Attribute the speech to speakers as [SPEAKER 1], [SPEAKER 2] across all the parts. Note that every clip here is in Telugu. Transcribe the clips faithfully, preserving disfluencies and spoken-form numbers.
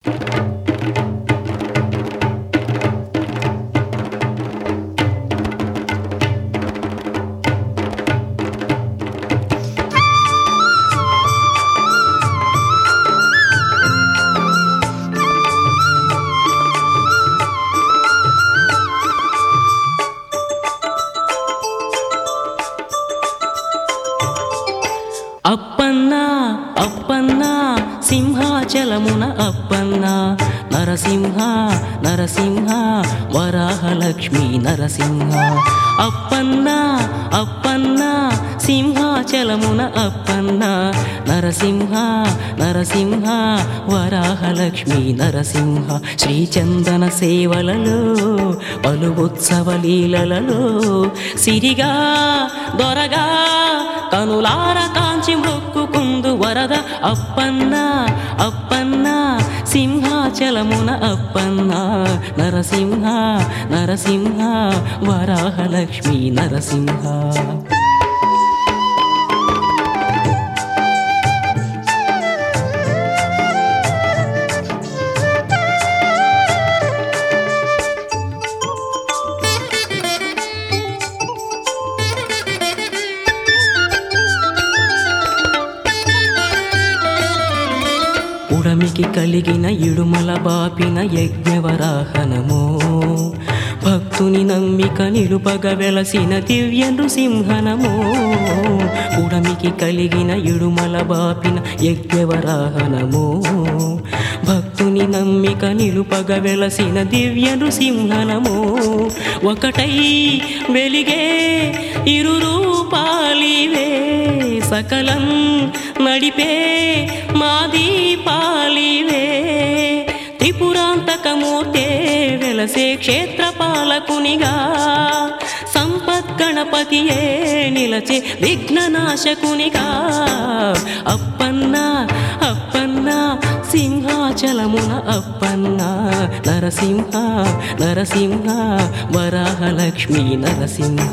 [SPEAKER 1] అప్పన్న అప్పన్న సింహాచలమున అప్పన్న నరసింహ నరసింహ వరాహలక్ష్మీ నరసింహ అప్పన్న అప్పన్న సింహాచలమున అప్పన్న నరసింహ నరసింహ వరాహలక్ష్మీ నరసింహ శ్రీచందన సేవలలో పలు ఉత్సవ లీలలలో సిరిగా దొరగా కనులార కాంచి మొక్కుకుందు వరద అప్పన్న అప్పన్న సింహాచలమున అప్పన్న నరసింహ నరసింహ వరాహలక్ష్మీ నరసింహ ఉడమికి కలిగిన ఇడుమల బాపిన యజ్ఞవరాహనము భక్తుని నమ్మిక నిలుపగ వెలసిన దివ్య నృసింహనము ఉడమికి కలిగిన ఇడుమల బాపిన యజ్ఞవరాహనము భక్తుని నమ్మిక నిలుపగ వెలసిన దివ్య నృసింహనము ఒకటై వెలిగే ఇరు రూపాలివే సకలం నడిపే మా దీపాలివే త్రిపురాంతకమూర్తే వెలసే క్షేత్రపాలకునిగా సంపత్ గణపతియే నిలచే విఘ్ననాశకునిగా అప్పన్న అప్పన్న సింహాచలమున అప్పన్న నరసింహ నరసింహ వరాహలక్ష్మీ నరసింహ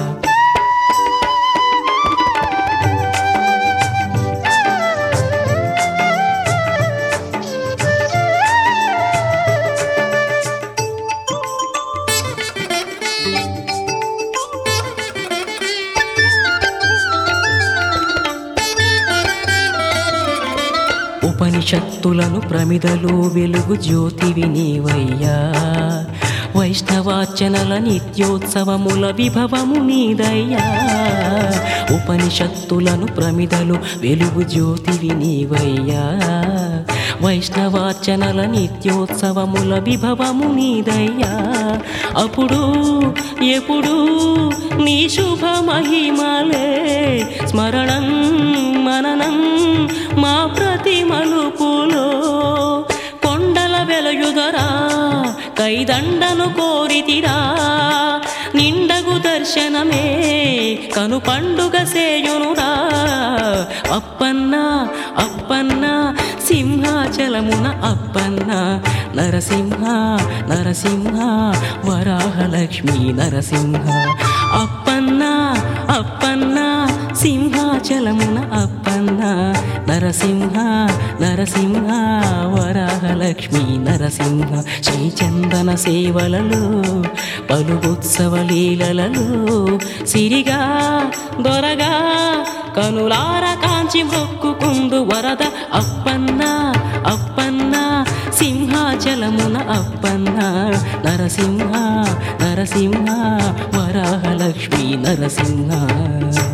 [SPEAKER 1] ఉపనిషత్తులను ప్రమిదలు వెలుగు జ్యోతివి నీవయ్యా వైష్ణవార్చనల నిత్యోత్సవముల విభవము నీదయ్యా ఉపనిషత్తులను ప్రమిదలు వెలుగు జ్యోతివి నీవయ్యా వైష్ణవార్చనల నిత్యోత్సవముల విభవము నీదయ్యా అప్పుడు ఎప్పుడు నీ శుభ మహిమలే స్మరణం మననం మా ప్రతి మలుపులో కొండల వెలయుదరా కైదండను కోరితిరా నిండగు దర్శనమే కను పండుగ సేయునురా అప్పన్న అప్పన్న సింహాచలమున అప్పన్న నరసింహ నరసింహ వరాహలక్ష్మీ నరసింహ అప్పన్న అప్పన్న సింహాచలమున అప్పన్న నరసింహ నరసింహ వరాహలక్ష్మీ నరసింహ శ్రీచందన సేవలలో పలు ఉత్సవ లీలలలో సిరిగా దొరగా కనులార కాంచి మొక్కుకుందు వరద అప్పన్న అప్పన్న సింహాచలమున అప్పన్న నరసింహ నరసింహ వరాహలక్ష్మీ నరసింహ